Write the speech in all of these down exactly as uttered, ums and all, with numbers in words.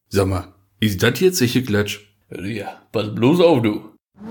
Sag mal, ist das jetzt sicher Klatsch? Ja, pass bloß auf, du.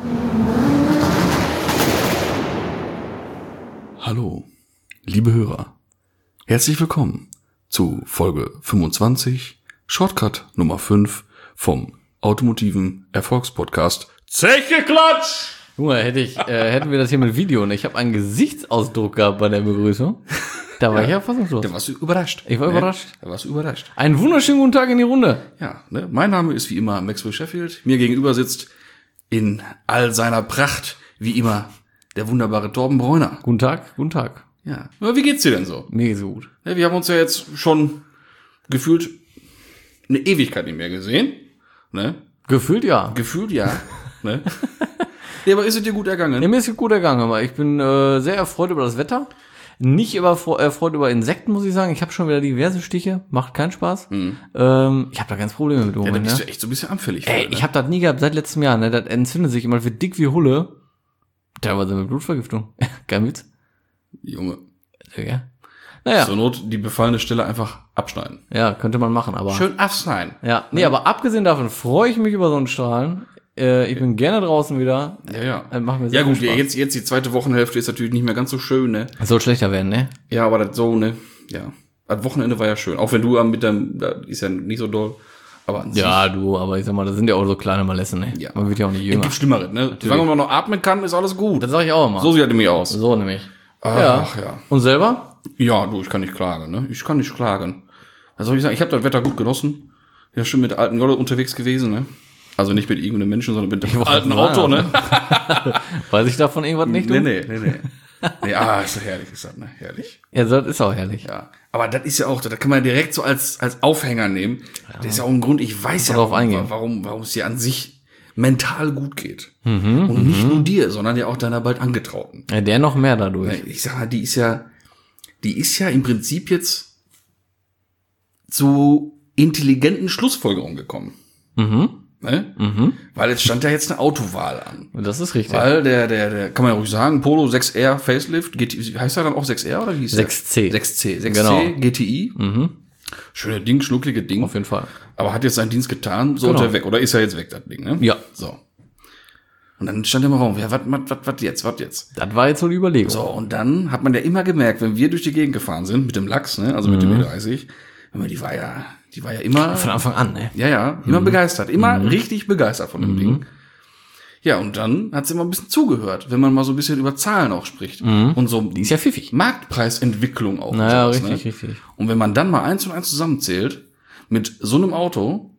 Hallo, liebe Hörer. Herzlich willkommen zu Folge fünfundzwanzig, Shortcut Nummer fünf vom automotiven Erfolgspodcast Zeche Klatsch! Junge, hätte ich, äh, hätten wir das hier mit Video und ich habe einen Gesichtsausdruck gehabt bei der Begrüßung. Da war ja. ich ja fassungslos. Da warst du überrascht. Ich war ne? überrascht. Da warst du überrascht. Einen wunderschönen guten Tag in die Runde. Ja, ne? Mein Name ist wie immer Maxwell Sheffield. Mir gegenüber sitzt in all seiner Pracht, wie immer, der wunderbare Torben Bräuner. Guten Tag, guten Tag. Ja. Aber wie geht's dir denn so? Mir geht's gut. Ja, wir haben uns ja jetzt schon gefühlt eine Ewigkeit nicht mehr gesehen. Ne? Gefühlt ja. Gefühlt ja. ne? Ja, aber ist es dir gut ergangen? Ja, mir ist es gut ergangen, aber ich bin äh, sehr erfreut über das Wetter. Nicht über, erfreut über Insekten, muss ich sagen. Ich habe schon wieder diverse Stiche. Macht keinen Spaß. Mhm. Ähm, ich habe da ganz Probleme mit. Ja, Moment, da bist ne? du echt so ein bisschen anfällig. Ey, voll, ne? ich habe das nie gehabt seit letztem Jahr. Ne? Das entzündet sich immer, wird dick wie Hulle. Teilweise mit Blutvergiftung. Kein Witz. Junge. Ja. Naja. Zur Not die befallene Stelle einfach abschneiden. Ja, könnte man machen, aber... Schön abschneiden. Ja, nee, aber abgesehen davon freue ich mich über Sonnenstrahlen. Äh, ich bin gerne draußen wieder. Ja, ja. Das macht mir sehr Ja gut, viel Spaß. jetzt, jetzt die zweite Wochenhälfte ist natürlich nicht mehr ganz so schön, ne? Es soll schlechter werden, ne? Ja, aber das so, ne? Ja. Das Wochenende war ja schön. Auch wenn du am mit dem, da ist ja nicht so doll. Aber an Ja, sich, du, aber ich sag mal, das sind ja auch so kleine Malessen, ne? Ja. Man wird ja auch nicht es jünger. gibt Schlimmeres, ne? Solange man noch atmen kann, ist alles gut. Das sag ich auch immer. So sieht das nämlich aus. So nämlich. Ach ja. Und selber? Ja, du, ich kann nicht klagen, ne? Ich kann nicht klagen. Was soll ich sagen? Ich habe das Wetter gut genossen. Ja, schon mit der alten Jolle unterwegs gewesen, ne? Also nicht mit irgendeinem Menschen, sondern mit dem alten Auto, ne? Weiß ich davon irgendwas nicht, du? Nee, nee, nee, nee. nee ah, ist doch herrlich, ist das, ne? Herrlich. Ja, das ist auch herrlich. Ja. Aber das ist ja auch, da kann man direkt so als, als Aufhänger nehmen. Ja. Das ist ja auch ein Grund, ich weiß ja, drauf warum, eingehen. warum, warum es dir an sich mental gut geht. Mhm, und nicht nur dir, sondern ja auch deiner bald Angetrauten. Ja, der noch mehr dadurch. Ich sag mal, die ist ja, die ist ja im Prinzip jetzt zu intelligenten Schlussfolgerungen gekommen. Mhm. Ne? Mhm. Weil jetzt stand ja jetzt eine Autowahl an. Das ist richtig. Weil der, der, der, kann man ja ruhig sagen, Polo sechs R Facelift, G T I, heißt er dann auch sechs R oder wie hieß der? sechs C. sechs C, sechs C, Genau. G T I. Mhm. Schöne Ding, schnucklige Ding. Auf jeden Fall. Aber hat jetzt seinen Dienst getan, sollte Genau. er weg. Oder ist er jetzt weg, das Ding, ne? Ja. So. Und dann stand er im Raum, ja, was, was, was, was jetzt, was jetzt? Das war jetzt so die Überlegung. So, und dann hat man ja immer gemerkt, wenn wir durch die Gegend gefahren sind, mit dem Lachs, ne, also mit Mhm. dem E dreißig, wenn wir, die war ja, die war ja immer, Von Anfang an, ne? ja, ja, immer Mhm. begeistert, immer mhm. richtig begeistert von dem Mhm. Ding. Ja, und dann hat sie immer ein bisschen zugehört, wenn man mal so ein bisschen über Zahlen auch spricht. Mhm. Und so Die ist ja pfiffig. Marktpreisentwicklung auch. Naja, und sowas, richtig, ne? richtig. Und wenn man dann mal eins und eins zusammenzählt, mit so einem Auto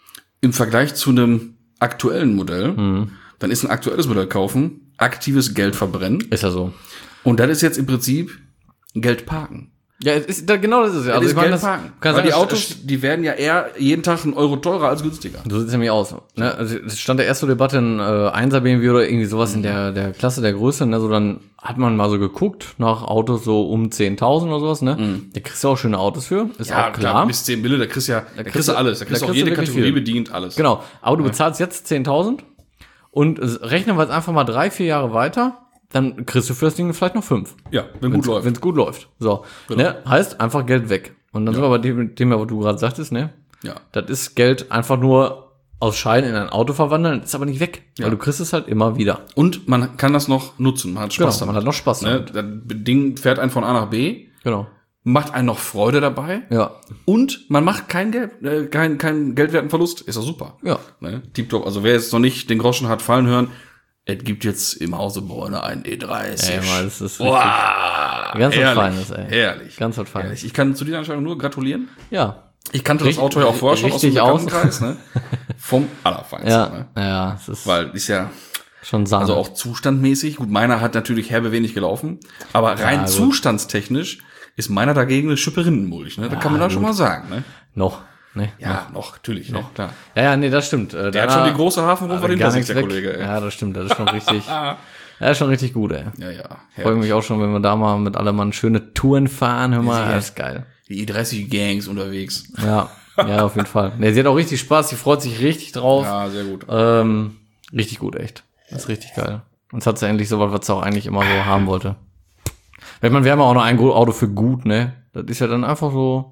im Vergleich zu einem aktuellen Modell, Mhm. dann ist ein aktuelles Modell kaufen, aktives Geld verbrennen. Ist ja so. Und das ist jetzt im Prinzip Geld parken. Ja, es ist, da, genau das ist ja. Das Also ist ich meine, Geld das parken. kann Weil sagen, die das- Autos, die werden ja eher jeden Tag einen Euro teurer als günstiger. So sieht's nämlich aus. Ne? Also es stand der erste Debatte in äh, Einser B M W oder irgendwie sowas in der der Klasse der Größe. Ne? So dann hat man mal so geguckt nach Autos so um zehntausend oder sowas. Ne, Mhm. da kriegst du auch schöne Autos für. Ist Ja, auch klar. bis zehn Mille, da kriegst du ja, da kriegst kriegst du du- alles. Da da kriegst du auch kriegst du jede wirklich Kategorie viel. bedient, alles. Genau. Aber du bezahlst jetzt zehntausend und äh, rechnen wir jetzt einfach mal drei vier Jahre weiter. Dann kriegst du für das Ding vielleicht noch fünf. Ja, wenn gut läuft. Wenn es gut läuft. So. Genau. Ne? Heißt einfach Geld weg. Und dann Ja. sind wir bei dem Thema, was du gerade sagtest, ne? Ja. Das ist Geld einfach nur aus Schein in ein Auto verwandeln, ist aber nicht weg. Ja. Weil du kriegst es halt immer wieder. Und man kann das noch nutzen. Man hat Spaß Genau, man hat noch Spaß Ne? damit. Das Ding fährt einen von A nach B, Genau. macht einen noch Freude dabei. Ja. Und man macht keinen Geld, äh, kein, kein geldwerten Verlust. Ist doch super. Ja. Ne? Tipptopp. Also wer jetzt noch nicht den Groschen hat fallen hören, es gibt jetzt im Hause Bräuner einen E dreißig. Ey, mal, das ist Boah, Ganz was herrlich, Feines, ey. Herrlich. Ganz was Feines. Herrlich. Ich kann zu dieser Entscheidung nur gratulieren. Ja. Ich kannte das Richtig- Auto ja auch vorher schon aus dem richtig aus. Bekanntenkreis, ne? Vom Allerfeinsten. Ja. Ne? Ja, es ist Weil ist ja, schon Sahne. also auch zustandmäßig, gut, meiner hat natürlich herbe wenig gelaufen, aber rein gut. zustandstechnisch ist meiner dagegen eine Schippe Rindenmulch, ne? Da kann man da schon mal sagen, ne? noch. Ne? Ja, noch, natürlich, noch, klar. Ja, ja, nee, das stimmt. Äh, Der hat schon die große Hafenrundfahrt hinter sich, der weg. Kollege, ey. Ja, das stimmt. Das ist schon richtig. Ja, ist schon richtig gut, ey. Ja, ja. Freue mich auch schon, wenn wir da mal mit allem mal schöne Touren fahren. Hör mal, Ja. das ist geil. Die E dreißig Gangs unterwegs. Ja, ja, auf jeden Fall. Nee, sie hat auch richtig Spaß, sie freut sich richtig drauf. Ja, sehr gut. Ähm, richtig gut, echt. Das ist richtig geil. Und jetzt hat sie endlich so was, was sie auch eigentlich immer so haben wollte. Ich meine, wir haben ja auch noch ein Auto für gut, ne? Das ist ja dann einfach so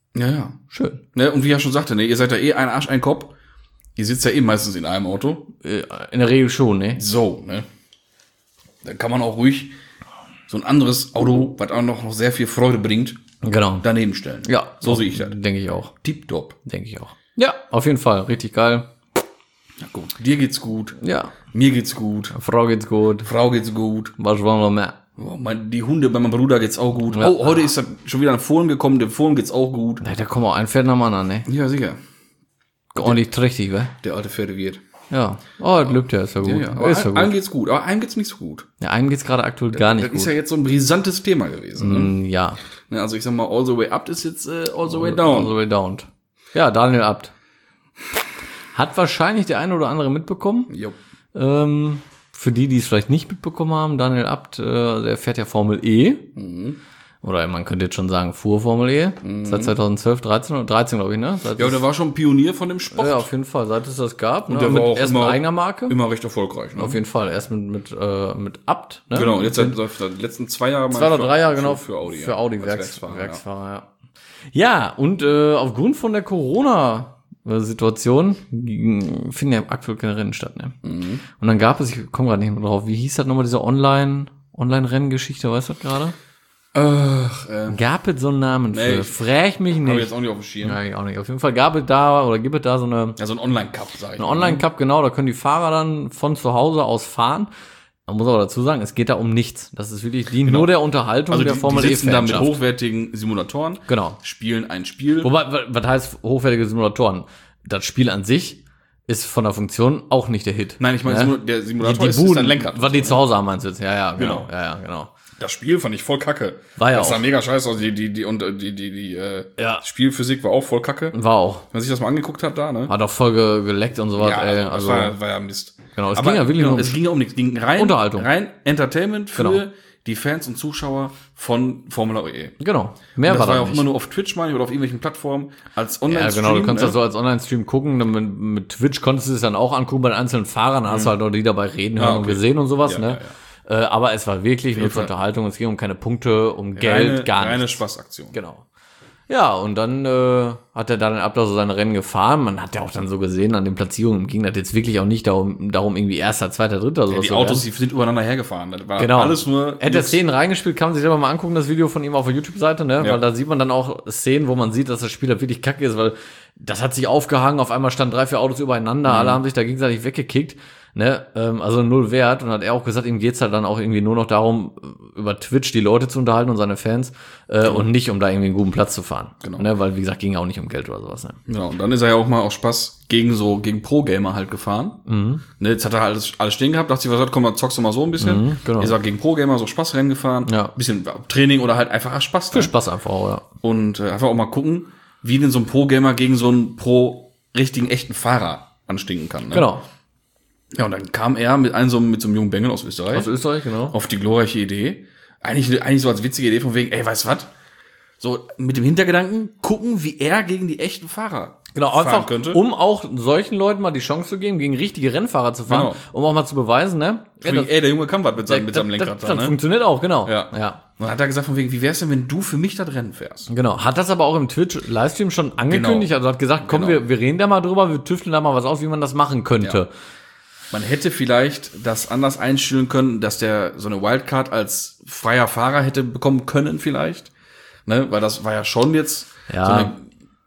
Ja, ja. Schön. Ne, und wie er schon sagte, ne, ihr seid ja eh ein Arsch, ein Kopf. Ihr sitzt ja eh meistens in einem Auto. In der Regel schon, ne? So, ne. Dann kann man auch ruhig so ein anderes Auto, was auch noch sehr viel Freude bringt, Genau. daneben stellen. Ja. So sehe ich das. Denke ich auch. Tipptopp. Denke ich auch. Ja, auf jeden Fall. Richtig geil. Na gut. Dir geht's gut. Ja. Mir geht's gut. Frau geht's gut. Frau geht's gut. Was wollen wir mehr? Oh, mein, die Hunde bei meinem Bruder geht's auch gut. Ja. Oh, heute ist schon wieder ein Fohlen gekommen. Dem Fohlen geht's auch gut. Da kommt auch ein Pferd nach dem anderen, ne? Ja, sicher. Ordentlich trächtig, wa? Der alte Pferdewirt. Ja. Oh, das lebt ja, ist ja gut. Ja, ja. Aber Ist ja ein, einem gut. geht's gut. Aber einem geht's nicht so gut. Ja, einem geht's gerade aktuell gar nicht Das gut. ist ja jetzt so ein brisantes Thema gewesen. Ne? Mm, ja. Ne, also ich sag mal, all the way up ist jetzt äh, all the way All down. the way down. Ja, Daniel Abt. Hat wahrscheinlich der eine oder andere mitbekommen. Jo. Ähm, für die, die es vielleicht nicht mitbekommen haben, Daniel Abt, äh, der fährt ja Formel E. Mhm. Oder man könnte jetzt schon sagen, fuhr Formel E. Mhm. Seit zweitausendzwölf, dreizehn oder dreizehn, glaube ich, ne? Seit Ja, es, der war schon Pionier von dem Sport. ja, auf jeden Fall, seit es das gab. Ne? der mit, war auch erst immer- mit eigener Marke. Immer recht erfolgreich. Ne? Auf jeden Fall. Erst mit, mit, äh, mit Abt. Ne? Genau, und jetzt seit, seit den letzten zwei Jahren Zwei oder für- drei Jahre, genau. Für, für Audi. Für ja. Audi Als Werks, Werksfahrer, Werksfahrer, ja. Ja, und äh, aufgrund von der Corona-Situation ging- finden ja aktuell keine Rennen statt. Ne? Mhm. Und dann gab es, ich komme gerade nicht mehr drauf, wie hieß das nochmal, diese Online, Online-Renngeschichte, weißt du das gerade? Ach, äh, Gab es so einen Namen Nee, für? ich- Frag mich hab ich nicht. jetzt auch nicht auf dem Schirm. Ja, ich auch nicht. Auf jeden Fall gab es da, oder gibt es da so eine, Ja, so ein Online-Cup, sag ich eine mal. Online-Cup, genau, da können die Fahrer dann von zu Hause aus fahren. Man muss aber dazu sagen, es geht da um nichts. Das ist wirklich, dient nur der Unterhaltung Also der die, Formel die sitzen da mit E-Fanschaft. hochwertigen Simulatoren, Genau. spielen ein Spiel. Wobei, wa- was heißt hochwertige Simulatoren? Das Spiel an sich ist von der Funktion auch nicht der Hit. Nein, ich meine, Ja? Simula- der Simulator die ist, ist Buden, ein Lenkrad. was die zu Hause haben, meinst du jetzt? Ja, ja, genau. Genau. Ja, ja, genau. Das Spiel fand ich voll kacke. War ja das sah auch. mega scheiße aus. Die, die, die, und äh, die, die, die, äh, Ja. Spielphysik war auch voll kacke. Wenn War auch. man sich das mal angeguckt hat da, ne? Hat auch voll ge geleckt und sowas, Ja, ey. das Also, war, war ja Mist. genau, es Aber ging ja wirklich genau, nur um es ging ja um nichts. Es ging rein, Unterhaltung. rein Entertainment für Genau. die Fans und Zuschauer von Formel E. genau. Mehr Das war war ja da auch nicht. immer nur auf Twitch, meine ich, oder auf irgendwelchen Plattformen als Ja, Online-Stream. genau, du kannst ne? das so als Online-Stream gucken, dann mit, mit Twitch konntest du es dann auch angucken bei den einzelnen Fahrern, dann hast du halt noch die dabei reden, hören Ah, und okay. gesehen und sowas, Ja, ne? ja, Äh, aber es war wirklich nur zur Fall. Unterhaltung, es ging um keine Punkte, um Geld, reine, gar reine nichts. Spaßaktion. Genau. Ja, und dann äh, hat er dann Ablauf so seine Rennen gefahren. Man hat ja auch dann so gesehen, an den Platzierungen ging das jetzt wirklich auch nicht darum, darum irgendwie erster, zweiter, dritter oder sowas. Die zu Autos, werden. die sind übereinander hergefahren. Das war Genau. alles nur. Hätte er Szenen reingespielt, kann man sich selber mal angucken, das Video von ihm auf der YouTube-Seite, ne? Ja. Weil da sieht man dann auch Szenen, wo man sieht, dass das Spiel halt wirklich kacke ist, weil das hat sich aufgehangen, auf einmal standen drei, vier Autos übereinander, alle haben sich da gegenseitig weggekickt, ne? Ähm, also null Wert. Und hat er auch gesagt, ihm geht's halt dann auch irgendwie nur noch darum, über Twitch die Leute zu unterhalten und seine Fans, äh, und nicht, um da irgendwie einen guten Platz zu fahren. Genau. Ne? Weil, wie gesagt, ging auch nicht um Geld oder sowas, ne? Ja, und dann ist er ja auch mal aus Spaß gegen so, gegen Pro-Gamer halt gefahren. Mhm. Ne, jetzt hat er alles, alles stehen gehabt, dachte sich, was hat, komm mal, zockst du mal so ein bisschen. Mhm, genau. Ist er gegen Pro-Gamer so Spaßrennen gefahren. Ja. Bisschen Training oder halt einfach Spaß. Für Ne? Spaß einfach auch, ja. Und äh, einfach auch mal gucken, wie denn so ein Pro-Gamer gegen so einen Pro richtigen, echten Fahrer anstinken kann. Ne? Genau. Ja, und dann kam er mit einem so, mit so einem jungen Bengel aus Österreich Aus Österreich, genau. auf die glorreiche Idee. Eigentlich, eigentlich so als witzige Idee von wegen, ey, weißt du was? So mit dem Hintergedanken, gucken, wie er gegen die echten Fahrer Genau, fahren einfach, könnte. um auch solchen Leuten mal die Chance zu geben, gegen richtige Rennfahrer zu fahren, Genau. um auch mal zu beweisen, ne? Von wegen, ey, der Junge kann was mit seinem, mit das, seinem Lenkrad das, da, das ne? funktioniert auch, genau. Ja. ja. Und dann hat er gesagt von wegen, wie wär's denn, wenn du für mich das Rennen fährst? Genau. Hat das aber auch im Twitch-Livestream schon angekündigt, Genau. also hat gesagt, komm, Genau. wir, wir reden da mal drüber, wir tüfteln da mal was aus, wie man das machen könnte. Ja. Man hätte vielleicht das anders einstellen können, dass der so eine Wildcard als freier Fahrer hätte bekommen können vielleicht. Ne? Weil das war ja schon jetzt Ja. so eine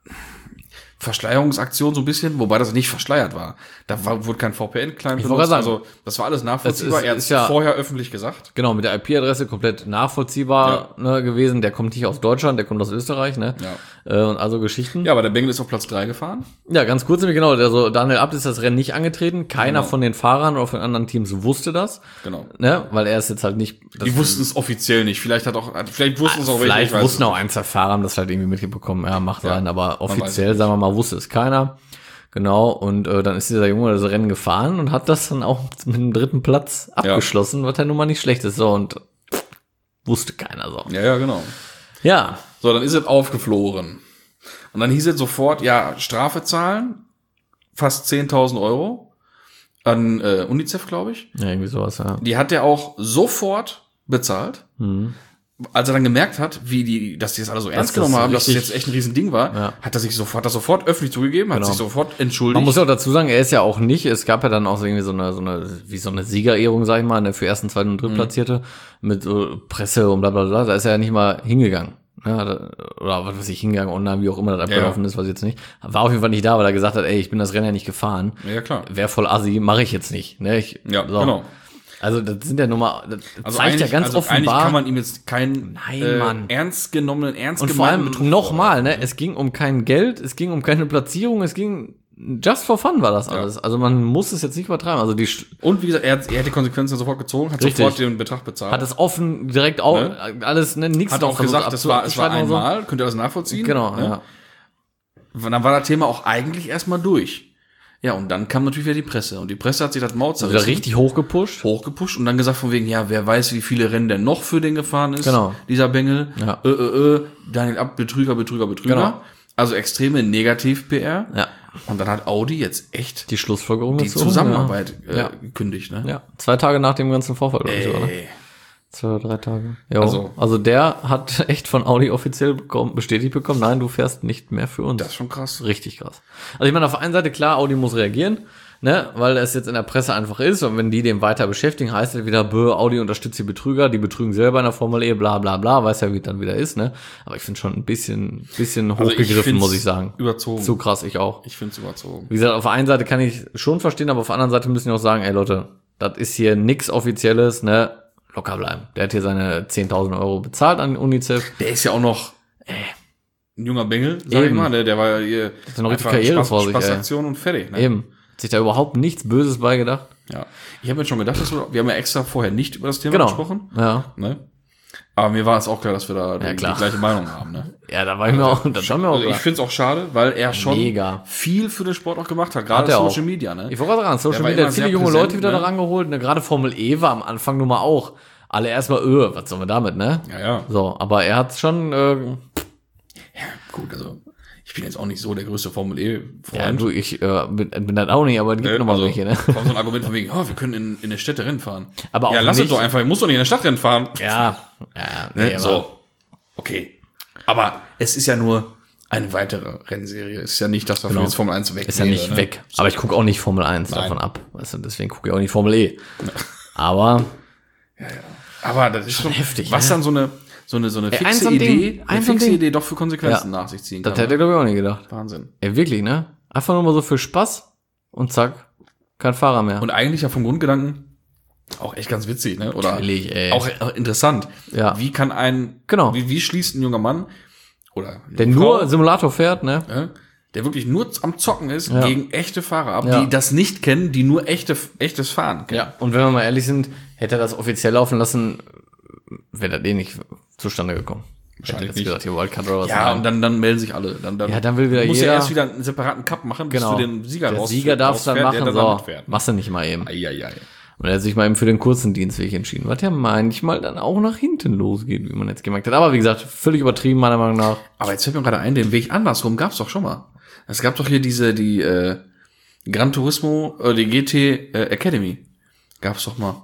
Verschleierungsaktion so ein bisschen, wobei das nicht verschleiert war. Da war, wurde kein V P N-Client Ich wollte gerade sagen, also das war alles nachvollziehbar. es ist- Er hat ist ja- vorher öffentlich gesagt. Genau, mit der I P-Adresse komplett nachvollziehbar ne, gewesen. Der kommt nicht aus Deutschland, der kommt aus Österreich, ne? Ja. Äh, und also Geschichten. Ja, aber der Bengel ist auf Platz drei gefahren. Ja, ganz kurz nämlich genau, also Daniel Abt ist das Rennen nicht angetreten. Keiner Genau. von den Fahrern oder von anderen Teams wusste das. Genau. Ne? Weil er ist jetzt halt nicht. das- Die wussten es offiziell nicht. Vielleicht hat auch, vielleicht wussten es auch welche, ich Vielleicht weiß wussten es auch ein, zwei Fahrer, haben das halt irgendwie mitbekommen. Ja, macht Ja, sein, aber weiß offiziell, es sagen wir mal, wusste es keiner. Genau, und äh, dann ist dieser Junge das Rennen gefahren und hat das dann auch mit dem dritten Platz abgeschlossen, was ja nun mal nicht schlecht ist. So, und wusste keiner so. Ja, ja, genau. Ja, So, dann ist es aufgeflogen. Und dann hieß es sofort, ja, Strafe zahlen, fast zehntausend Euro an äh, UNICEF, glaube ich. ja, irgendwie sowas, ja. Die hat er auch sofort bezahlt, Mhm. als er dann gemerkt hat, wie die, dass die das alle so ernst das genommen haben, dass das richtig- jetzt echt ein Riesending war, Ja. hat er sich sofort, hat das sofort öffentlich zugegeben, hat Genau. sich sofort entschuldigt. Man muss ja auch dazu sagen, er ist ja auch nicht, es gab ja dann auch so irgendwie so eine, so eine, wie so eine Siegerehrung, sag ich mal, ne, für ersten, zweiten und drittplatzierte, mit so Presse und bla, bla, bla, da ist er ja nicht mal hingegangen. Ja, da- oder was weiß ich, hingegangen, online, wie auch immer das abgelaufen Ja. ist, weiß ich jetzt nicht. War auf jeden Fall nicht da, weil er gesagt hat, ey, ich bin das Rennen ja nicht gefahren. Ja, klar. Wär voll assi, mache ich jetzt nicht. Ne? Ich, Ja, so. genau. Also das sind ja nun mal, das Also zeigt ja eigentlich- ganz also Eigentlich offenbar. kann man ihm jetzt keinen Nein, äh, Mann. ernst genommenen, ernst Und vor allem gemeinten Betrug nochmal, ne, es ging um kein Geld, es ging um keine Platzierung, es ging just for fun war das alles. Also man muss es jetzt nicht übertreiben. Also die Sch- Und wie gesagt, er hat, er hat die Konsequenzen sofort gezogen, hat Richtig. sofort den Betrag bezahlt. hat es offen direkt auch Ne? alles, ne, nichts hat noch auch versucht gesagt, es war, es war abzuschreiben oder einmal, könnt ihr das nachvollziehen? so. Genau, ne? ja. Und dann war das Thema auch eigentlich erstmal durch. Ja, und dann kam natürlich wieder die Presse. Und die Presse hat sich das Maul Wieder zerrissen, richtig hochgepusht. hochgepusht und dann gesagt von wegen, ja, wer weiß, wie viele Rennen denn noch für den gefahren ist, Genau. dieser Bengel. Ja. Äh, äh, äh, Daniel Abt, Betrüger, Betrüger, Betrüger. Genau. Also extreme Negativ-P R. Ja. Und dann hat Audi jetzt echt Die Schlussfolgerung die gezogen, Zusammenarbeit ja. äh, Ja. gekündigt, ne? Ja, zwei Tage nach dem ganzen Vorfall, glaube ich, sogar, ne? Ey. Zwei oder drei Tage. Jo. Also- Also, der hat echt von Audi offiziell bekommen, bestätigt bekommen, nein, du fährst nicht mehr für uns. Das ist schon krass. Richtig krass. Also ich meine, auf der einen Seite, klar, Audi muss reagieren, ne, weil es jetzt in der Presse einfach ist und wenn die den weiter beschäftigen, heißt es wieder, bö, Audi unterstützt die Betrüger, die betrügen selber in der Formel E, bla bla bla, weiß ja, wie es dann wieder ist, ne. Aber ich finde schon ein bisschen, bisschen Also ich hochgegriffen, find's muss ich sagen. Überzogen. Zu krass, ich auch. Ich finde es überzogen. Wie gesagt, auf der einen Seite kann ich schon verstehen, aber auf der anderen Seite müssen wir auch sagen, ey Leute, das ist hier nix Offizielles, ne, locker bleiben. Der hat hier seine zehntausend Euro bezahlt an UNICEF. Der ist ja auch noch äh, ein junger Bengel, sag ich Eben. mal. Der, der war ja hier Hat ja noch richtig einfach Karriere Spaß, vor sich, ey. Spaßaktion und fertig. Ne? Eben. Hat sich da überhaupt nichts Böses beigedacht. Ja. Ich habe mir schon gedacht, dass wir, wir haben ja extra vorher nicht über das Thema Genau. gesprochen. Ja. Ne? Aber mir war es auch klar, dass wir da die, klar. die gleiche Meinung haben. Ne? Ja, da war ich mir auch, das war mir auch Also ich klar. finde es auch schade, weil er schon Mega. viel für den Sport auch gemacht hat, gerade Hat er auch. Social Media. Ne? Ich wollte gerade sagen, Social Der war Media immer hat viele sehr junge präsent, Leute wieder ne? da rangeholt. Ne? Gerade Formel E war am Anfang nun mal auch. Alle erstmal, öh, was sollen wir damit, ne? Ja, ja. So, aber er hat schon, äh, Ja, gut, also ich bin jetzt auch nicht so der größte Formel ja, E-Freund. du, ich äh, bin, bin das auch nicht, aber es gibt Ne? noch mal Also, welche, ne? kommt so ein Argument von wegen, oh, wir können in, in der Städte Rennen fahren. Aber auch ja, lass es nicht- doch einfach, ich muss doch nicht in der Stadt Rennen fahren. Ja, ja, Ne? nee, aber- So, okay. Aber es ist ja nur eine weitere Rennserie. Es ist ja nicht, dass wir Genau. von jetzt Formel eins weg Ist ja wäre, nicht ne? weg. Aber ich gucke auch nicht Formel eins Nein. davon ab. Weißt du, deswegen gucke ich auch nicht Formel E. Aber Aber das ist schon heftig, was ne? dann so eine so eine so eine Ey, fixe eins so ein Idee, Ding, eine eins so ein fixe Ding. Idee doch für Konsequenzen Ja. nach sich ziehen das kann. hätte er, glaube ich, auch nicht gedacht. Wahnsinn. Ey, wirklich, ne? Einfach nur mal so für Spaß und zack, kein Fahrer mehr. Und eigentlich ja vom Grundgedanken auch echt ganz witzig, ne? Oder Natürlich, ey. auch auch interessant. Ja. Wie kann ein Genau. wie, wie schließt ein junger Mann oder Der junge nur Frau, Simulator fährt, ne? ja, der wirklich nur am Zocken ist Ja. gegen echte Fahrer ab, Ja. die das nicht kennen, die nur echte echtes Fahren kennen. Ja. Und wenn wir mal ehrlich sind, hätte er das offiziell laufen lassen, wäre das eh nicht zustande gekommen. Wahrscheinlich Hätte jetzt nicht. gesagt, hier Wildcard oder was. Ja, Nein. und dann, dann melden sich alle. Dann, dann, Ja, dann will wieder muss jeder- ja erst wieder einen separaten Cup machen, bis Genau. du den Sieger Der raus, Sieger darfst dann rausfährt, machen, der dann so, mitfährt. machst du nicht mal eben. Eieiei. Und er hat sich mal eben für den kurzen Dienstweg entschieden, was ja manchmal dann auch nach hinten losgeht, wie man jetzt gemerkt hat. Aber wie gesagt, völlig übertrieben, meiner Meinung nach. Aber jetzt fällt mir gerade ein, den Weg andersrum gab's doch schon mal. Es gab doch hier diese, die äh, Gran Turismo, äh, die G T äh, Academy. Gab's doch mal.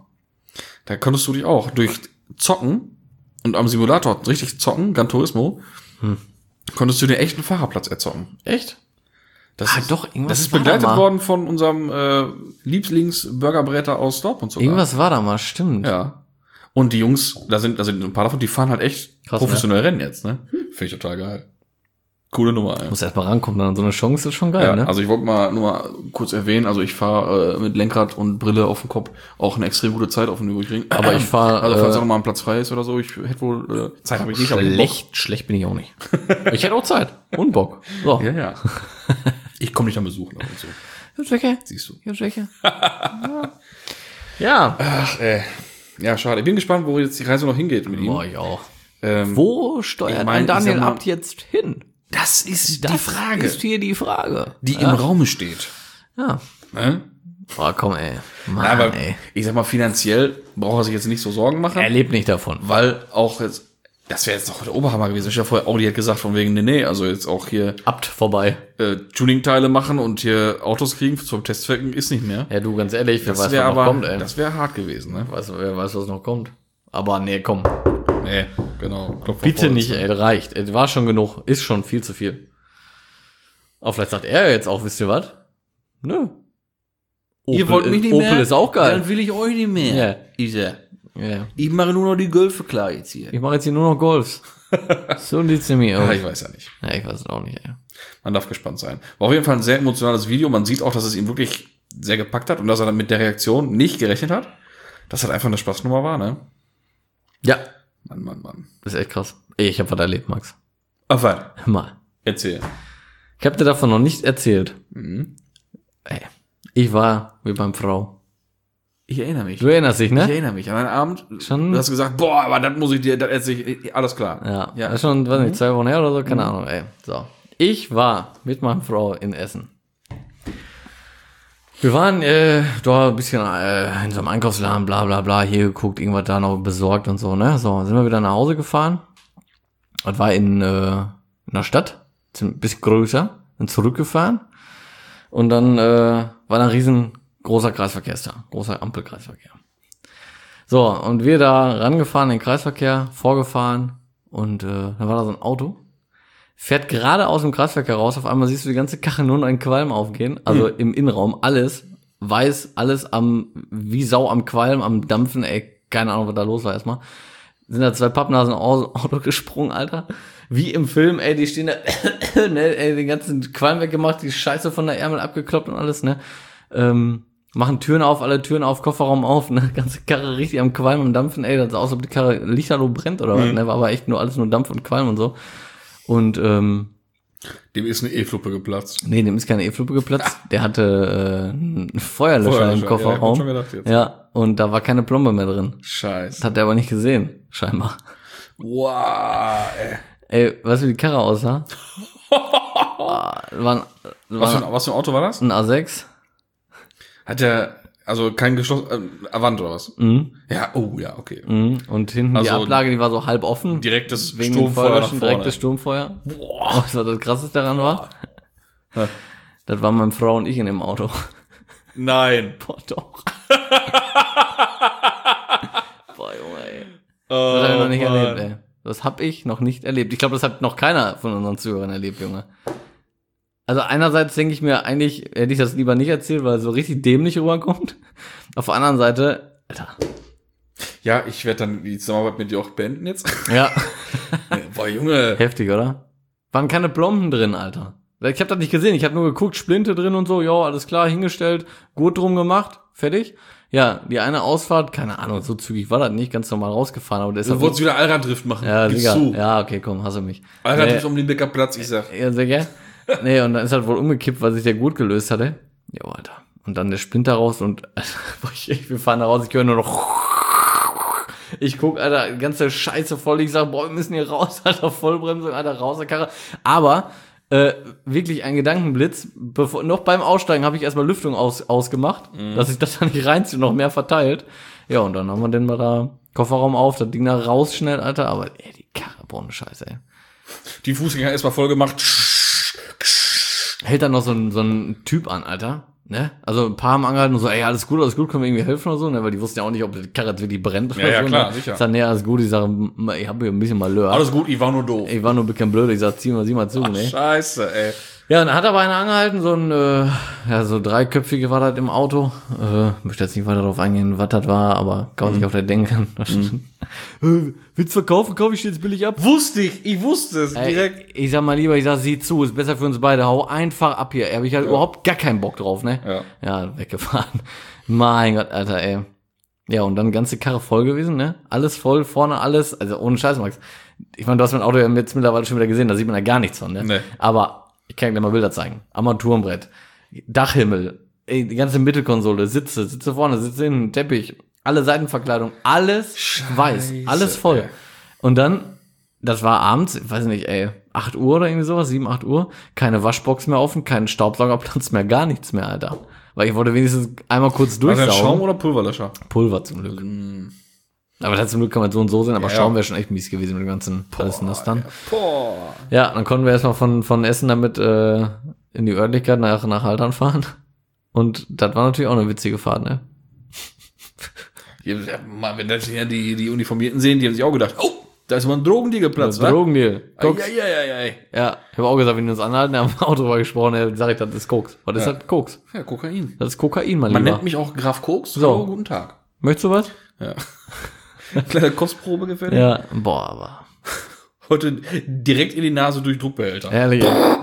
Da konntest du dich auch durch Zocken und am Simulator richtig zocken, Gran Turismo, Hm. konntest du den echten Fahrerplatz erzocken. Echt? Das Ah, ist, doch, irgendwas das ist war da begleitet mal. worden von unserem äh, Lieblings-Burgerbräter aus Dortmund sogar. Irgendwas war da mal, stimmt. Ja. Und die Jungs, da sind, da sind ein paar davon, die fahren halt echt Krass, professionell Rennen jetzt, ne? Finde ich total geil. Coole Nummer, ey. Muss erst mal rankommen, dann so eine Chance ist schon geil, Ja, ne? also ich wollte mal nur mal kurz erwähnen, also ich fahre äh, mit Lenkrad und Brille auf dem Kopf auch eine extrem gute Zeit auf dem Nürburgring. Aber ich fahr, also falls äh, auch noch mal ein Platz frei ist oder so, ich hätte wohl äh, Zeit habe ich nicht, aber ich hab Bock. schlecht, schlecht bin ich auch nicht. Ich hätte auch Zeit und Bock. So. Ja, ja. Ich komme dich dann besuchen ab und so. Jetzt welche? Siehst du. Jetzt welche? Ja. Ja. Ach, ey. Ja, schade. Ich bin gespannt, wo jetzt die Reise noch hingeht mit ihm. Boah, ich auch. Ähm, Wo steuert ich mein, ein ich Daniel sag mal- Abt jetzt hin? Das ist Das die Frage, ist hier die Frage. die ja. im Raume steht. Ja. Ne? Boah, komm, ey. Mann, Ja, aber ey. ich sag mal, finanziell braucht er sich jetzt nicht so Sorgen machen. Er lebt nicht davon. Weil auch jetzt, das wäre jetzt noch der Oberhammer gewesen. Ich ja vorher, Audi hat gesagt von wegen, nee, nee, also jetzt auch hier Abt vorbei. äh, Tuning-Teile machen und hier Autos kriegen zum Testzwecken ist nicht mehr. Ja, du, ganz ehrlich, wer Das weiß, was wäre noch aber, kommt, ey. das wäre hart gewesen, ne? Weiß, wer weiß, was noch kommt. Aber nee, komm. Nee. genau. Klopf Bitte nicht, ey, reicht. Ey, war schon genug. Ist schon viel zu viel. Aber vielleicht sagt er jetzt auch, wisst ihr was? Nö. Opel, Ihr wollt mich nicht Opel mehr? ist auch geil. Dann will ich euch nicht mehr. Ja. Isa. Ja. Ich mache nur noch die Golfe klar jetzt hier. Ich mache jetzt hier nur noch Golfs. So sieht's nämlich Ja, aus. ich weiß ja nicht. Ja, ich weiß es auch nicht, ey. Man darf gespannt sein. War auf jeden Fall ein sehr emotionales Video. Man sieht auch, dass es ihn wirklich sehr gepackt hat und dass er dann mit der Reaktion nicht gerechnet hat. Dass halt einfach eine Spaßnummer war, ne? Ja. Mann, Mann, Mann. Das ist echt krass. Ey, ich hab was erlebt, Max. Ach, warte. Hör mal. Erzähl. Ich hab dir davon noch nicht erzählt. Mhm. Ey, ich war wie beim Frau. Ich erinnere mich. Du erinnerst dich, Ich ne? erinnere mich an einen Abend. Schon? Du hast gesagt, boah, aber das muss ich dir, das erzähl ich, alles klar. Ja, Ja. das ist schon, weiß nicht, zwei Wochen her oder so, keine Ahnung, ey. So. Ich war mit meiner Frau in Essen. Wir waren äh, da ein bisschen äh, in so einem Einkaufsladen, bla bla bla, hier geguckt, irgendwas da noch besorgt und so, ne? So, sind wir wieder nach Hause gefahren. Das war in, äh, in der Stadt, sind ein bisschen größer, sind zurückgefahren. Und dann äh, war da ein riesengroßer Kreisverkehr da, großer Ampelkreisverkehr. So, und wir da rangefahren in den Kreisverkehr, vorgefahren und äh, da war da so ein Auto. Fährt gerade aus dem Kreisverkehr raus, auf einmal siehst du die ganze Karre nur noch in Qualm aufgehen, also im Innenraum, alles weiß, alles am, wie Sau am Qualm, am Dampfen, ey, keine Ahnung, was da los war erstmal. Sind da zwei Pappnasen aus dem Auto gesprungen, Alter. Wie im Film, ey, die stehen da, ne, ey, den ganzen Qualm weggemacht, die Scheiße von der Ärmel abgekloppt und alles, ne. Ähm, machen Türen auf, alle Türen auf, Kofferraum auf, ne, ganze Karre richtig am Qualm und Dampfen, ey, das sah aus, als ob die Karre lichterloh brennt oder was, Mhm. ne, war aber echt nur alles nur Dampf und Qualm und so. Und, ähm, Dem ist eine E-Fluppe geplatzt. nee, dem ist keine E-Fluppe geplatzt. Der hatte äh, einen Feuerlöscher, Feuerlöscher, im ja, Kofferraum. hab schon gedacht jetzt. Ja, und da war keine Plombe mehr drin. Scheiße. Das hat er aber nicht gesehen, scheinbar. Wow, ey. Ey, weißt du, wie die Karre aussah? Ah, war ein, Was war für, ein, was für ein Auto war das? ein A sechs. Hat der, also kein geschlossen, äh, Avant oder was? Mhm. Ja, oh ja, okay. Mhm. Und hinten die Also Ablage, die war so halb offen. Direktes Wegen dem Sturmfeuer nach Feuerlöschen, vorne. direktes Sturmfeuer. Boah. Was war das Krasseste daran war? Ja. Das waren meine Frau und ich in dem Auto. Nein. Boah, doch. Boah, Junge, ey. Oh, Das hab ich noch nicht Mann. erlebt, ey. Das hab ich noch nicht erlebt. Ich glaube, das hat noch keiner von unseren Zuhörern erlebt, Junge. Also einerseits denke ich mir, eigentlich hätte ich das lieber nicht erzählt, weil es so richtig dämlich rüberkommt. Auf der anderen Seite, Alter. Ja, ich werde dann die Zusammenarbeit mit dir auch beenden jetzt. Ja. Boah, Junge. Heftig, oder? Waren keine Plomben drin, Alter. Ich habe das nicht gesehen. Ich habe nur geguckt, Splinte drin und so. Ja, alles klar, hingestellt, Gurt drum gemacht, fertig. Ja, die eine Ausfahrt, keine Ahnung, so zügig war das nicht, ganz normal rausgefahren. Aber der ist Du halt wolltest wieder Allraddrift machen. ja, Gib's Digga. zu. Ja, okay, komm, hasse mich. Allraddrift Nee. um den Bäckerplatz, ich sag. Ja, sehr gern. Nee, und dann ist halt wohl umgekippt, weil sich der gut gelöst hatte. Jo, Alter. Und dann der Splinter raus und boah, ich, wir fahren da raus, ich höre nur noch. Ich guck, Alter, die ganze Scheiße voll. Ich sag, boah, wir müssen hier raus, Alter, Vollbremsung, Alter, raus der Karre. Aber äh, wirklich ein Gedankenblitz. Bevor, noch beim Aussteigen habe ich erstmal Lüftung aus, ausgemacht, mhm. dass ich das da nicht reinziehe, noch mehr verteilt. Ja, und dann haben wir den mal da Kofferraum auf, das Ding da raus schnell, Alter. Aber ey, die Karre, boah, ne Scheiße, ey. Die Fußgänger erstmal voll gemacht. Hält dann noch so ein, so ein Typ an, Alter. Ne? Also ein paar haben angehalten und so, ey, alles gut, alles gut, können wir irgendwie helfen oder so, ne? Weil die wussten ja auch nicht, ob die Karre jetzt wirklich brennt oder Ja, ja, so. klar, ne? sicher. Ich sag, nee, alles gut, ich sag, ich hab hier ein bisschen Malheur. Alles gut, ich war nur doof. Ich war nur ein bisschen blöd, ich sag, zieh mal, sieh mal zu, Ach, ne? Scheiße, ey. Ja, und dann hat aber einer angehalten, so ein, äh, ja, so dreiköpfige war das im Auto. Äh, möchte jetzt nicht weiter darauf eingehen, was das war, aber kann man sich auf der denken. Mhm. Willst du verkaufen, kaufe ich jetzt billig ab? Wusste ich, ich wusste es direkt. Ey, ich sag mal lieber, ich sag, sieh zu, ist besser für uns beide, hau einfach ab hier. Hab ich halt Ja. überhaupt gar keinen Bock drauf, ne? Ja. Ja, weggefahren. Mein Gott, Alter, ey. Ja, und dann ganze Karre voll gewesen, ne? Alles voll, vorne alles, also ohne Scheiß, Max. Ich meine, du hast mein Auto ja jetzt mittlerweile schon wieder gesehen, da sieht man ja gar nichts von, ne? Nee. Aber ich kann dir mal Bilder zeigen. Armaturenbrett, Dachhimmel, ey, die ganze Mittelkonsole, Sitze, Sitze vorne, Sitze hinten, Teppich, alle Seitenverkleidung, alles Scheiße, weiß, alles voll. ey. Und dann, das war abends, ich weiß nicht, ey, acht Uhr oder irgendwie sowas, sieben, acht Uhr, keine Waschbox mehr offen, kein Staubsaugerplatz mehr, gar nichts mehr, Alter. Weil ich wollte wenigstens einmal kurz War das durchsaugen. Schaum oder Pulverlöscher? Pulver zum Glück. Aber das zum Glück kann man so und so sehen, aber Ja. Schaum wäre schon echt mies gewesen mit dem ganzen alles nass dann. Boah. Ja, dann konnten wir erstmal von, von Essen damit äh, in die Örtlichkeit nach, nach Haltern fahren. Und das war natürlich auch eine witzige Fahrt, ne? Ja, mal, wenn das hier die, die Uniformierten sehen, die haben sich auch gedacht, oh, Da ist mal ein Drogendeal geplatzt, wa? Drogendeal. Koks. Eieieiei. Ja, ich habe auch gesagt, wenn die uns anhalten, haben wir auch drüber gesprochen, dann sag ich, das ist Koks. Was ist Ja. das? Koks. Ja, Kokain. Das ist Kokain, mein Man Lieber. nennt mich auch Graf Koks. So. Hallo, guten Tag. Möchtest du was? Ja. Kleine Kostprobe gefällig. Ja, boah, aber. Heute direkt in die Nase durch Druckbehälter. Ehrlich.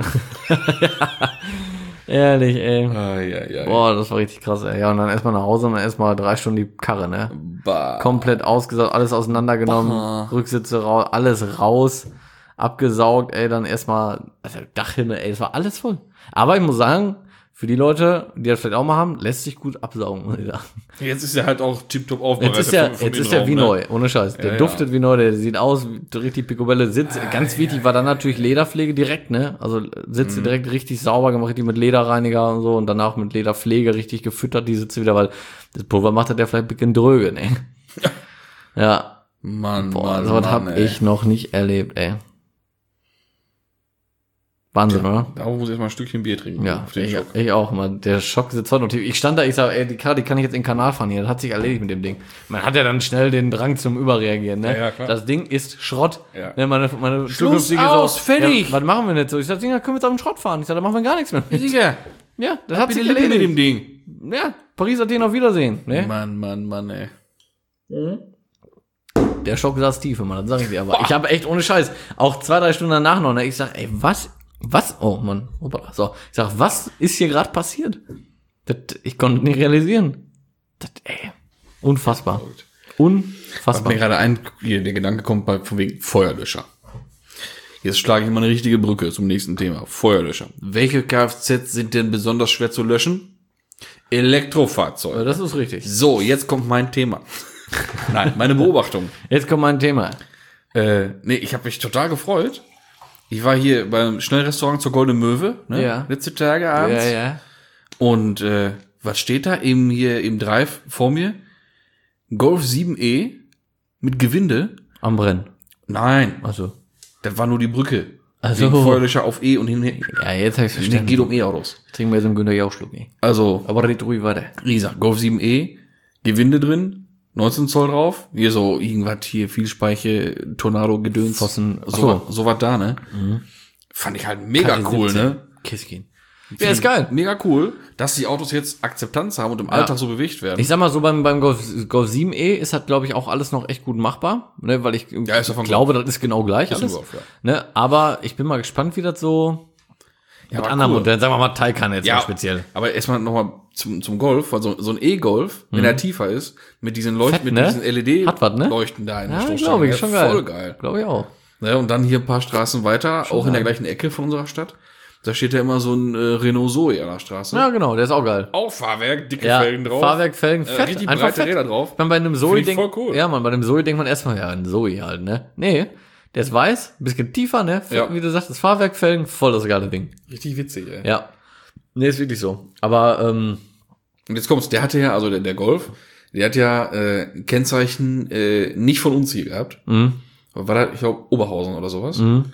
Ehrlich, ey. Eieiei. Boah, das war richtig krass, ey. Ja, und dann erstmal nach Hause und dann erstmal drei Stunden die Karre, ne? Bah. Komplett ausgesaugt, alles auseinandergenommen, Bah. Rücksitze raus, alles raus, abgesaugt, ey, dann erstmal, also Dachhimmel, ey, das war alles voll. Aber ich muss sagen, für die Leute, die das vielleicht auch mal haben, lässt sich gut absaugen, muss ich sagen. Jetzt ist er halt auch tiptop aufbereitet. Jetzt ist er, vom- vom jetzt ist er wie Innenraum, neu, ohne Scheiß. Der Ja, ja. duftet wie neu, der sieht aus wie richtig picobelle Sitz. Ganz wichtig war dann natürlich Lederpflege direkt, ne? Also Sitze Mhm. direkt richtig sauber gemacht, richtig mit Lederreiniger und so und danach mit Lederpflege richtig gefüttert, die Sitze wieder, weil das Pulver macht hat der vielleicht ein bisschen dröge, ne? Ja. Mann, Boah, Mann, sowas Mann, hab ey. ich noch nicht erlebt, ey. Wahnsinn, oder? Da muss ich erstmal ein Stückchen Bier trinken. Ja, auf den ich, Schock. ich auch, man. Der Schock sitzt heute noch tief. Ich stand da, ich sag, ey, die Karte, die kann ich jetzt in den Kanal fahren hier. Das hat sich erledigt mit dem Ding. Man hat ja dann schnell den Drang zum Überreagieren, ne? Ja, ja, klar. Das Ding ist Schrott. Ja. Ne, meine, meine Schluss zukünftige aus, so, fertig. Ja, was machen wir jetzt so? Ich sag, Ding, da können wir jetzt auf den Schrott fahren. Ich sag, da machen wir gar nichts mehr mit. Digga, Ja, das hat bitte sich Lippe mit erledigt. dem Ding. Ja, Paris hat den auf Wiedersehen, ne? Mann, Mann, Mann, ey. Der Schock saß tief, Mann, das sag ich dir. Aber ich habe echt ohne Scheiß, auch zwei, drei Stunden danach noch, ne? Ich sag, ey, was, was, oh Mann, hoppala. So, ich sag, was ist hier gerade passiert? Das, ich konnte nicht realisieren. Das, ey, unfassbar. Was Unfassbar. mir gerade ein, hier, der Gedanke kommt bei, von wegen Feuerlöscher. Jetzt schlage ich mal eine richtige Brücke zum nächsten Thema. Feuerlöscher. Welche Kfz sind denn besonders schwer zu löschen? Elektrofahrzeuge. Ja, das ist richtig. So, jetzt kommt mein Thema. Nein, meine Beobachtung. Jetzt kommt mein Thema. Äh, nee, ich habe mich total gefreut. Ich war hier beim Schnellrestaurant zur Goldenen Möwe, ne? Ja. Letzte Tage abends. Ja, ja. Und äh, was steht da eben hier im Drive vor mir? Golf sieben E mit Gewinde. Am Brennen. Nein, Also. das war nur die Brücke. Ach so. Wegen Feuerlöscher auf E und hin. Ja, jetzt hab ich's Es verstanden. geht um E-Autos. Trinken wir jetzt einen Günther Jauch-Schluck, ey. Also, Aber red ruhig weiter. wie gesagt, Golf sieben E, Gewinde drin, neunzehn Zoll drauf. Hier so irgendwas hier, Vielspeiche, Tornado-Gedöns. Pfosten. Ach So, so. was- so was da, ne? Fand ich halt mega Karte cool, siebzehn. ne? Kiskin. Ja, ist geil. Mega cool, dass die Autos jetzt Akzeptanz haben und im Alltag so bewegt werden. Ich sag mal so, beim, beim Golf, Golf sieben E ist halt, glaube ich, auch alles noch echt gut machbar, ne, weil ich Ja, ist ja von glaube, das ist genau gleich Ist ein alles. Golf, ja. Ne, aber ich bin mal gespannt, wie das so ja, mit aber anderen cool. Modellen, sagen wir mal Taycan jetzt Ja, mal speziell. aber erstmal nochmal zum, zum Golf, also so ein E-Golf, wenn er tiefer ist, mit diesen Leuchten, Fett, mit ne? diesen L E D Hat was, ne? Leuchten da in der Ja, Stoßstange. glaube ich, Ja, schon geil. Voll geil. Glaube ich auch. Ja, und dann hier ein paar Straßen weiter, auch in der gleichen Ecke von unserer Stadt, da steht ja immer so ein äh, Renault Zoe an der Straße. Ja, genau, der ist auch geil. Auch Fahrwerk, dicke Ja, Felgen drauf. Fahrwerk, Felgen, äh, fett, richtig einfach breite fett. Räder drauf. Man bei einem Zoe Find ich denkt, voll cool. ja, man, bei einem Zoe denkt man erstmal, ja, ein Zoe halt, ne? Nee, der ist weiß, ein bisschen tiefer, ne? Ja. Wie du sagst, das Fahrwerk, Felgen, voll das geile Ding. Richtig witzig, ey. Ja. Nee, ist wirklich so. Aber, ähm, Und jetzt kommt's, der hatte ja, also der, der Golf, der hat ja äh, Kennzeichen äh, nicht von uns hier gehabt. mh, War da, ich glaube, Oberhausen oder sowas. mh.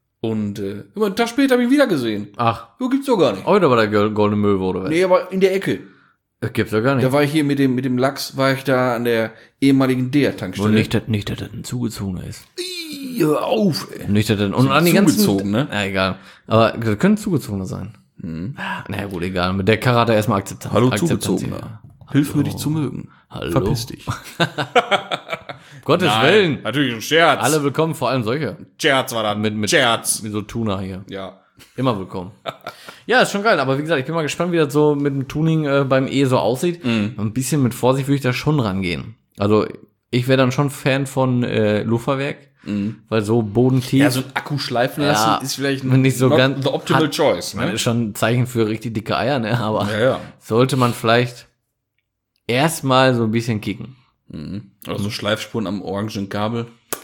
Und äh, immer einen Tag später habe ich ihn wieder gesehen. Ach, So gibt's doch gar nicht. heute war der Gol- Goldene Möwe, oder was? Nee, aber in der Ecke. Das gibt's doch gar nicht. Da war ich hier mit dem mit dem Lachs, war ich da an der ehemaligen D E A-Tankstelle. Und nicht, dass, nicht, dass das ein zugezogener ist. Ih, hör auf, ey. Nicht, dass das, und an die ganzen, zugezogen, ne? Ja, egal. Aber das können zugezogener sein. Hm. Na ja, gut, egal. Mit der Karre hat er erstmal Akzeptanz. Hallo Akzeptanz Zugezogener. hier. Hilf mir, dich zu mögen. Hallo. Verpiss dich. Gottes Willen. natürlich ein Scherz. Alle willkommen, vor allem solche. Scherz war das. Mit, mit, Scherz. mit so Tuner hier. Ja. Immer willkommen. Ja, ist schon geil, aber wie gesagt, ich bin mal gespannt, wie das so mit dem Tuning äh, beim E so aussieht. Mhm. Ein bisschen mit Vorsicht würde ich da schon rangehen. Also ich wäre dann schon Fan von äh, Luftfahrwerk, weil so bodentief. Ja, so ein Akku schleifen lassen Ja, ist vielleicht nicht so not ganz- the optimal hat- choice. Man Ne? ist schon ein Zeichen für richtig dicke Eier, ne? Aber Ja, ja. sollte man vielleicht erstmal so ein bisschen kicken. Mhm. Oder so Schleifspuren am orangen Kabel.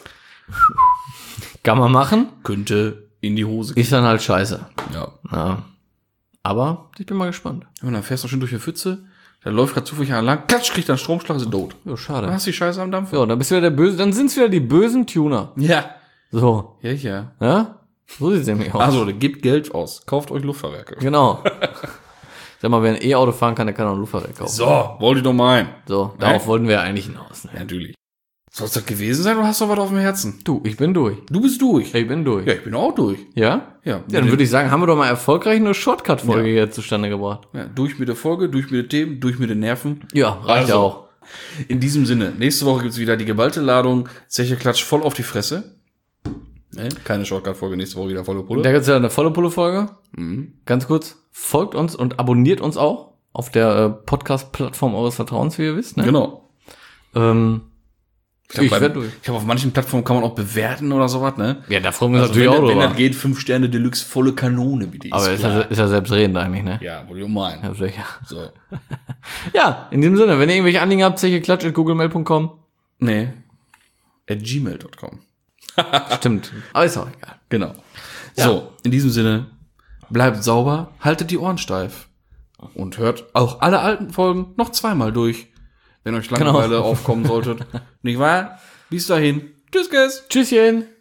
Kann man machen, Könnte in die Hose gehen. ist dann halt scheiße. Ja. Ja. Aber ich bin mal gespannt. Und dann fährst du schön durch die Pfütze, da läuft gerade zufällig einer lang, klatsch, kriegt dann Stromschlag, ist tot. Ja, Dann schade. hast du die Scheiße am Dampf. Ja, dann bist du wieder der böse, dann sind's wieder die bösen Tuner. Ja. So, Ja, ja. ja? So sieht's nämlich aus. Also, gebt Geld aus. Kauft euch Luftfahrwerke. Genau. Sag mal, wer ein E-Auto fahren kann, der kann auch ein Luftfahrwerk kaufen. So, wollt ihr doch meinen. So, darauf Ne? wollten wir ja eigentlich hinaus. Ne? Ja, natürlich. Soll es das gewesen sein oder hast du was auf dem Herzen? Du, ich bin durch. Du bist durch. Ich bin durch. Ja, ich bin auch durch. Ja? Ja. Ja, dann würde ich sagen, haben wir doch mal erfolgreich eine Shortcut-Folge hier zustande gebracht. Ja, durch mit der Folge, durch mit den Themen, durch mit den Nerven. Ja, reicht ja Also, auch. In diesem Sinne, nächste Woche gibt's wieder die geballte Ladung. Zeche Klatsch voll auf die Fresse. Ne? Keine Shortcut-Folge, nächste Woche wieder volle Pulle. Da gibt's ja eine volle Pulle-Folge. Mhm. Ganz kurz, folgt uns und abonniert uns auch auf der äh, Podcast-Plattform eures Vertrauens, wie ihr wisst. Ne? Genau. Ähm, Ich glaube, Ich werd durch. glaub, auf manchen Plattformen kann man auch bewerten oder sowas, ne? ja, da freuen wir uns Also natürlich wenn, auch wenn drüber. das geht, fünf Sterne Deluxe, volle Kanone, bitte. Aber ist ja, ist ja selbstredend eigentlich, ne? Ja, wollte ich auch meinen. Ja, sicher. So. Ja, in diesem Sinne, wenn ihr irgendwelche Anliegen habt, zeche klatsch at googlemail punkt com. Nee. At gmail punkt com. Stimmt. Aber ist auch egal. Genau. Ja. So, in diesem Sinne, bleibt sauber, haltet die Ohren steif. Und hört auch alle alten Folgen noch zweimal durch, wenn euch Langeweile Genau. aufkommen solltet. Nicht wahr? Bis dahin. Tschüss, Guys. Tschüsschen.